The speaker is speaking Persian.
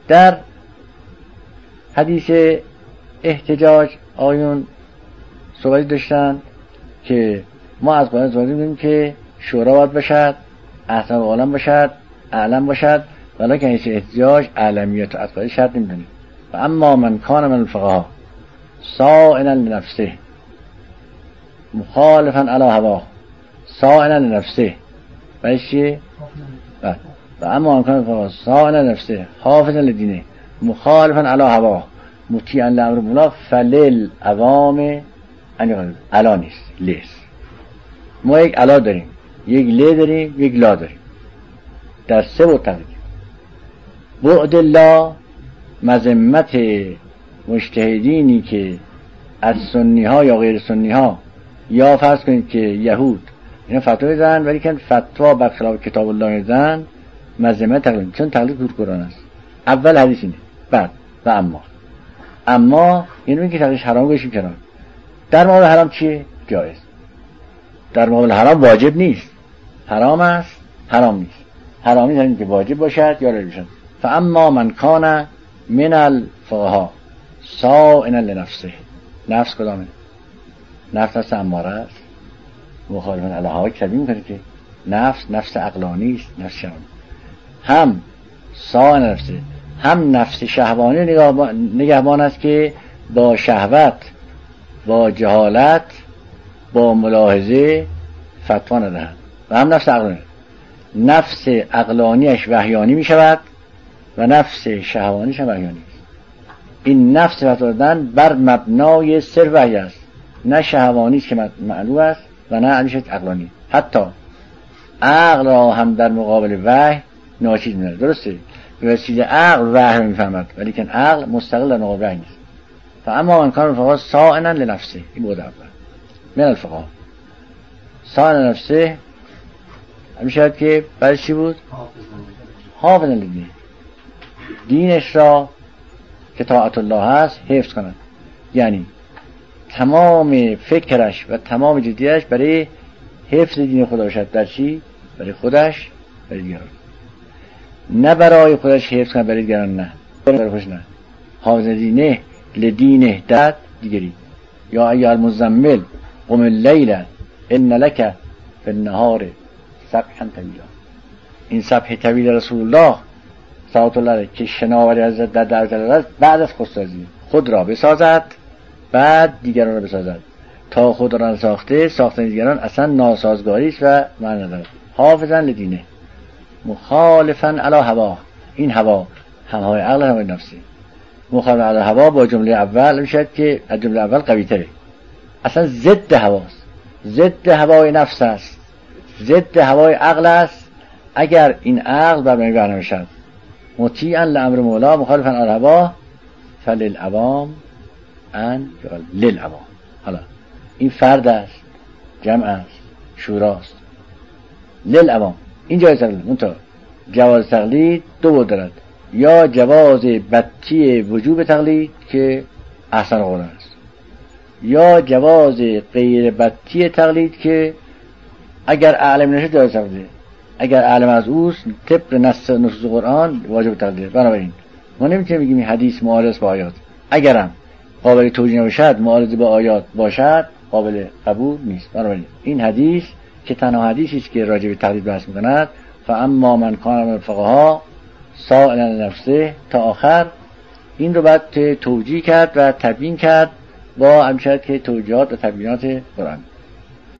در حدیث احتجاج آیون صحبتی داشتن که ما از قرآن صحبتی می‌کنیم که شورا باید باشد، احسن عالم باشد، اعلم باشد، ولی که حدیث احتجاج اعلمیت و اطفالی شرط نمی‌دونیم. و اما من کان من الفقها سائلا لنفسه مخالفا علی هواه سائلا لنفسه و چیه؟ و اما من کان الفقها سائلا لنفسه حافظا لدینه مخالفا علی هواه مطیعا لامر مولا فلل عوام علا نیست، لیست. ما یک علا داریم، یک لی داریم، یک لا داریم، در سه بود تقریب. بعد الله مذمت مجتهدینی که از سنی ها یا غیر سنی ها یا فرض کنید که یهود اینا فتوا میدن ولی که فتوا برخلاف کتاب الله میدن مذمت تقلید، چون تقلید بود قرآن است. اول حدیث اینه، بعد و اما اینو که تقلیدش حرام گوشیم کنار. در مقابل حرام چیه؟ جایز. در مقابل حرام واجب نیست، حرام است، حرام نیست. حرام نیست یعنی که واجب باشد یا رد باشد. فاما من کان من الفقها سائلا لنفسه، نفس کدامه؟ نفس اماره است، مخالفن علی هوا کبیر میکنه که نفس عقلانی است، نفس شهوانی. هم سائلا لنفسه، هم نفس شهوانی نگهبان است که با شهوت، با جهالت، با ملاحظه فتوا ندهد. و هم نفس عقلانی، نفس عقلانیش وحیانی می شود و نفس شهوانیش هم وحیانی است. این نفس فتوا دادن بر مبنای صرف وحی است، نه شهوانی است که معلوم است و نه عقلانی. حتی عقل را هم در مقابل وحی ناچیز می‌داند. درسته؟ به وسیله عقل وحی رو می‌فهمد ولی که عقل مستقل در مقابل وحی نیست. فاما من کان الفقها سائلا لنفسه، این بود اول من الفقها سائلا لنفسه میشود که برای چی بود؟ حافظا لدینه، دینش را که طاعت الله هست حفظ کند. یعنی تمام فکرش و تمام جدیتش برای حفظ دین خدا باشد. در چی؟ برای خودش، برای دیگران. نه برای خودش حفظ کند، برای دیگران نه. برای خودش نه. حافظ دینه لدینه داد دیگری. یا ایها المزمل قم اللیل ان لک فی النهار سبحا طویلا. این سبح طویل رسول الله صلوات الله علیه که شناوری از در درجه بعد از خودسازی خود را بسازد بعد دیگران را بسازد. تا خود را ساختن دیگران اصلا ناسازگاری است و معنی ندارد. حافظا لدینه مخالفا علی هوا، این هوا هم هوای عقل هم هوای نفسی. مخالف علی هوا با جمله اول میشد که از جمله اول قوی تره، اصلا ضد هواست، ضد هوای نفس است، ضد هوای عقل است. اگر این عقل بر مبنای وحی نباشد مطیعا لامر مولا مخالفا علی هوا فللعوام ان للعوام. حالا این فرد است، جمع است، شوراست. للعوام این جایز تقلید. منتها جواز تقلید دو بود دارد، یا جواز بطی وجوب تقلید که احسن قرآن است، یا جواز غیر بطی تقلید که اگر اعلم نشه جواز تقلید، اگر اعلم از اوست طبق نصوص قرآن واجب تقلید. بنابراین ما نمیتونیم بگیم این حدیث معارض با آیات، اگرم قابل توجیه نباشد معارض با آیات باشد قابل قبول نیست. بنابراین این حدیث که تنها حدیثی است که راجع به تقلید بحث می‌کند، فاما من کان من الفقها سائلا لنفسه تا آخر، این رو باید توجیه کرد و تبیین کرد با همچنین که توجیهات و تبیینات قرآن.